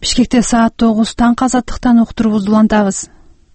Бишкекте саат 9 таңкы азаттыктан уктурубузду улантабыз.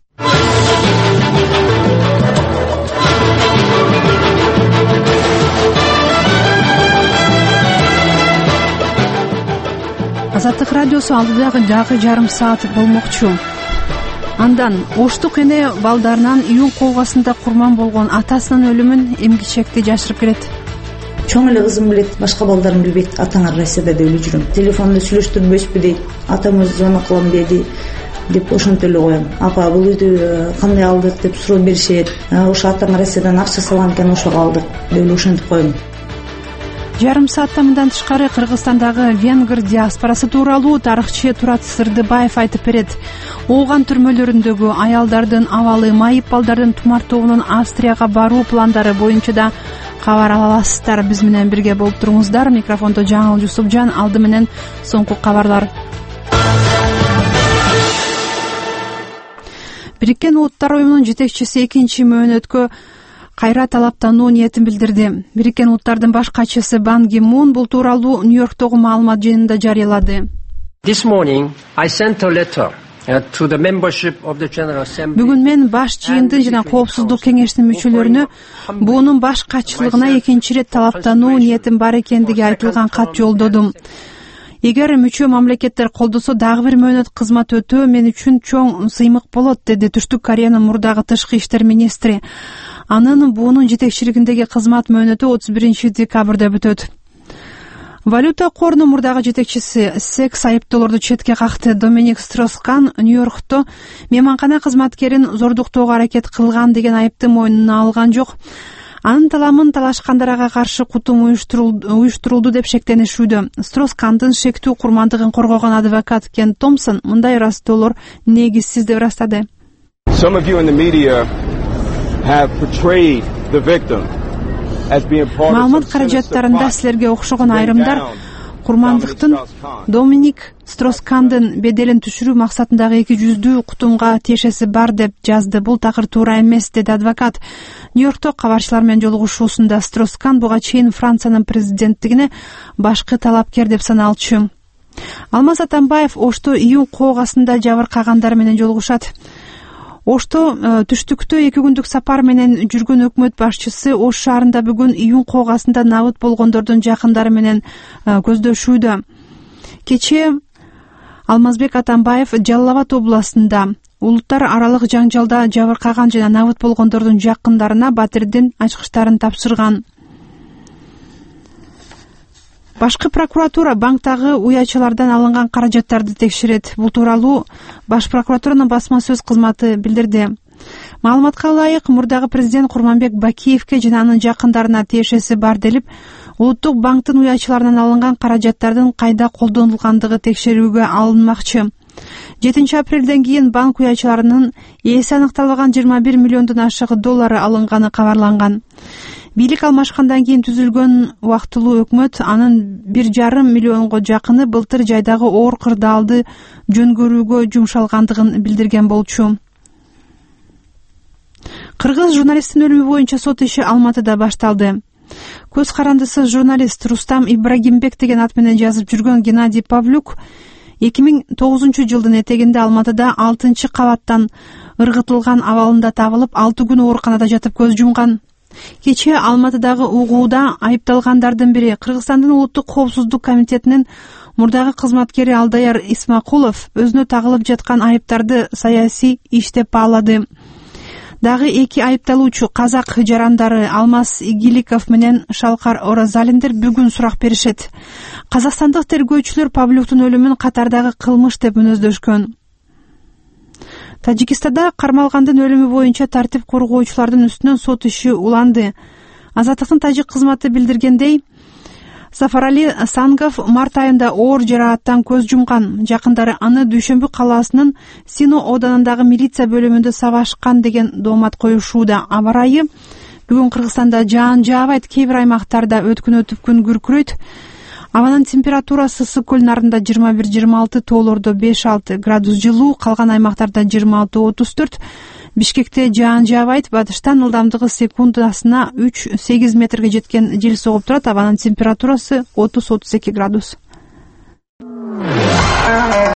Азаттык радиосу дагы жарым саат болмокчу. Андан Оштук эне балдарынан июнь колгасында курман болгон атасынын өлүмүн эмгичекти жашырып келет. Чоң эле кызым билет, башка балдарым билбейт. Атаңар Россияда деп эле жүрөм. Телефонду сүйлөштүрбөшпү дейт. Атам өзү звонок кылам деди деп ошентип эле коем. Апа, бул үйдү кандай алдык деп суроо беришет. Ошо атаң Россиядан акча салган экен, ошого алдык деп эле ошентип коем. Жарым саатта мындан тышкары Кыргызстандагы венгер диаспорасы тууралуу тарыхчы Турат Сырдыбаев айтып берет. Ооган түрмөлөрүндөгү аялдардын абалы, майып балдардын тумар тобунун Австрияга баруу пландары боюнча да кабар ала аласыздар. Биз менен бирге болуп туруңуздар. Микрофондо Жаңыл Жусупжан, алды менен соңку кабарлар. Бириккен Улуттар уюмунун жетекчиси экинчи мөөнөткө кайра талаптануу ниетин билдирди. Бириккен Улуттардын баш катчысы Бан Ки Мун бул тууралуу Нью-Йорктогу маалымат жыйынында жарыялады. This morning I sent a letter to the membership of the General Assembly. Бүгүн мен баш жыйындын жана коопсуздук кеңешинин мүчөлөрүнө буунун баш катчылыгына экинчи ирет талаптануу ниетим бар экендиги айтылган кат жолдодум. Эгер мүчө мамлекеттер колдосо дагы бир мөөнөт кызмат өтөө мен үчүн чоң сыймык болот, деди Түштүк Кореянын мурдагы тышкы иштер министри. Анын буунун жетекчилигиндеги кызмат мөөнөтү 31 декабрда бүтөт. Валюта корунун мурдагы жетекчиси секс айыптоолорду четке какты. Доминик Строскан Нью-Йоркто мейманкана кызматкерин зордуктоого аракет кылган деген айыпты мойнуна алган жок. Анын таламын талашкандарга каршы кутум уюштурулду деп шектенишүүдө. Строскандын шектүү курмандыгын коргогон адвокат Кен Томпсон мындай ырастоолор негизсиз деп ырастады. Some of you in the media have portrayed the victim as being part of маалымат каражаттарында силерге окшогон айрымдар курмандыктын Доминик Строскандын беделин түшүрүү максатындагы 200 кутумга тиешеси бар деп жазды. Бул такыр туура эмес, деди адвокат. Нью-Йоркто кабарчылар менен жолугушуусунда Строскан буга чейин Франциянын президенттигине башкы талапкер деп саналчу. Алмаз Атамбаев Ошто июнь коогасында жабыркагандар менен жолугушат. Ошто түштүктө 2 күндүк сапар менен жүргөн өкмөт башчысы Ош шаарында бүгүн июнь коогасында набыт болгондордун жакындары менен көздөшүүдө. Кечээ Алмазбек Атамбаев Жалал Абад областында улуттар аралык жаңжалда жабыркаган жана набыт болгондордун жакындарына батирдин ачкычтарын тапшырган. Башкы прокуратура банктагы уячалардан алынган каражаттарды текшерет. Бул тууралуу Баш прокуратуранын басма сөз кызматы билдирди. Маалыматка ылайык, мурдагы президент Курманбек Бакиевке жана анын жакындарына тиешеси бар делип, Улуттук банктын уячаларынан алынган каражаттардын кайда колдонулгандыгы текшерүүгө алынмакчы. 7 апрелден кийин банк уячаларынын ээси аныкталбаган 21 миллиондон ашык доллары алынганы кабарланган. Бийлик алмашкандан кийин түзүлгөн убактылуу өкмөт анын 1,5 миллионго жакыны былтыр жайдагы оор кырдаалды жөнгөрүүгө жумшалгандыгын билдирген болчу. Кыргыз журналисттин өлүмү боюнча сот иши Алматыда башталды. Көз карандысыз журналист Рустам Ибрагимбек деген ат менен жазып жүргөн Геннадий Павлюк 2009 жылдын этегинде Алматыда 6 кабаттан ыргытылган абалында табылып 6 күн ооруканада жатып көз жумган. Кечээ Алматыдагы угууда айыпталгандардын бири Кыргызстандын улуттук коопсуздук комитетинин мурдагы кызматкери Алдаяр Исмакулов өзүнө тагылып жаткан айыптарды саясий иш деп баалады. Дагы 2 айыпталуучу казак жарандары Алмаз Игиликов менен Шалкар Оразалиндер бүгүн сурак беришет. Казакстандык тергөөчүлөр Павлюктун өлүмүн катардагы кылмыш деп мүнөздөшкөн. Тажикстанда кармалгандын өлүмү боюнча тартип коргоочулардын үстүнөн сот иши уланды. Азаттыктын тажик кызматы билдиргендей, Сафарали Сангов март айында оор жарааттан көз жумган. Жакындары аны Дүйшөмбү калаасынын Сино оданындагы милиция бөлүмүндө сабашкан деген доомат коюшууда. Аба ырайы бүгүн Кыргызстанда жаан жаабайт, кээ бир аймактарда өткүнөтүп күн күркүрөйт. Абанын температурасы Ысык-Көл нарында 21-26, тоолордо 5-6 градус жылуу, калган аймактарда 26-34. Бишкекте жаан жаабайт, батыштан ылдамдыгы секундасына 3-8 метрге жеткен жел согуп турат. Абанын температурасы 30-32 градус.